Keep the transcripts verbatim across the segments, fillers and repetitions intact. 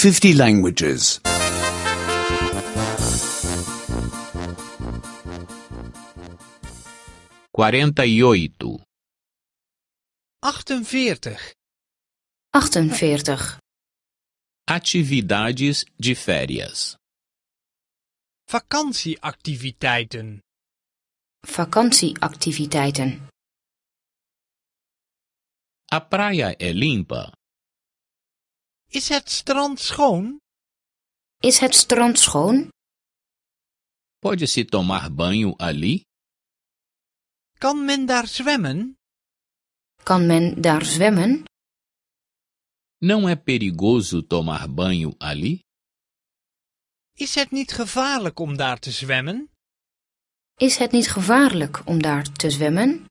fifty languages. quarenta e oito. achtenveertig. achtenveertig. Atividades de férias. Vakantieactiviteiten. Vakantieactiviteiten. A praia é limpa? Is het strand schoon? Is het strand schoon? Pode-se tomar banho ali? Kan men daar zwemmen? Kan men daar zwemmen? Não é perigoso tomar banho ali? Is het niet gevaarlijk om daar te zwemmen? Is het niet gevaarlijk om daar te zwemmen?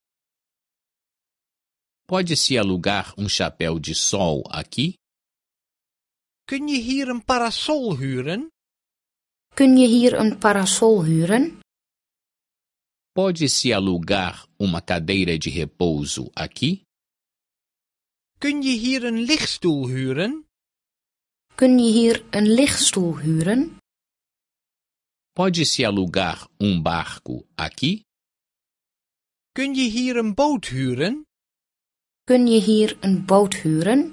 Pode-se alugar um chapéu de sol aqui? Kun je hier een parasol huren? Kun je hier een parasol huren? Pode-se alugar uma cadeira de repouso aqui? Kun je hier een lichtstoel huren? Kun je hier een lichtstoel huren? Pode-se alugar um barco aqui? Kun je hier een boot huren? Kun je hier een boot huren?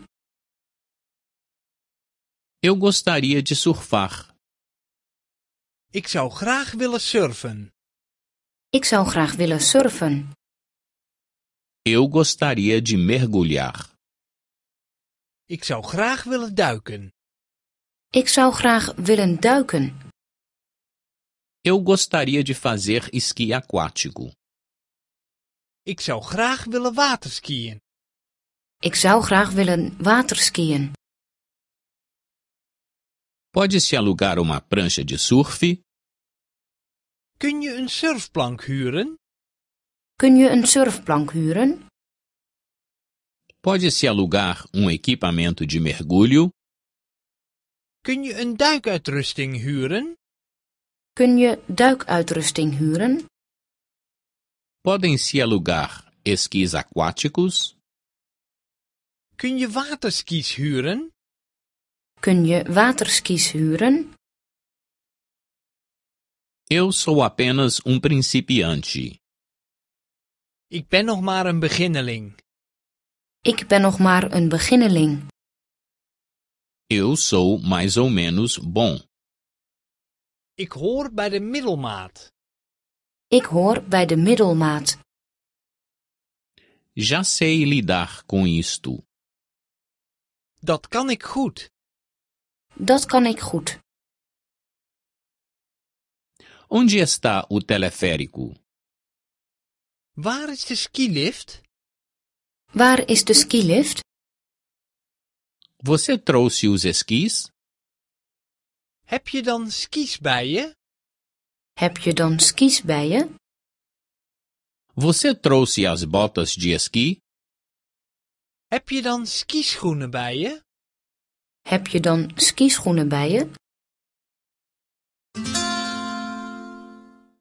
Eu gostaria de surfar. Ik zou graag willen surfen. Ik zou graag willen surfen. Eu gostaria de mergulhar. Ik zou graag willen duiken. Ik zou graag willen duiken. Eu gostaria de fazer esqui aquático. Ik zou graag willen waterskiën. Ik zou graag willen waterskiën. Pode-se alugar uma prancha de surf? Kun je een surfplank huren? Kun je een surfplank huren? Pode-se alugar um equipamento de mergulho? Kun je een duikuitrusting huren? Kun je duikuitrusting huren? Podem-se alugar esquis aquáticos? Kun je waterskis huren? Kun je waterskis huren? Eu sou apenas um principiante. Ik ben nog maar een beginneling. Ik ben nog maar een beginneling. Eu sou mais ou menos bom. Ik hoor bij de middelmaat. Ik hoor bij de middelmaat. Já sei lidar com isto. Dat kan ik goed. Dat kan ik goed. Onde está o teleférico? Waar is de skilift? Waar is de skilift? Você trouxe os esquis? Heb je dan skis bij je? Heb je dan skis bij je? Você trouxe as botas de esqui? Heb je dan skischoenen bij je? Heb je dan skischoenen bij je?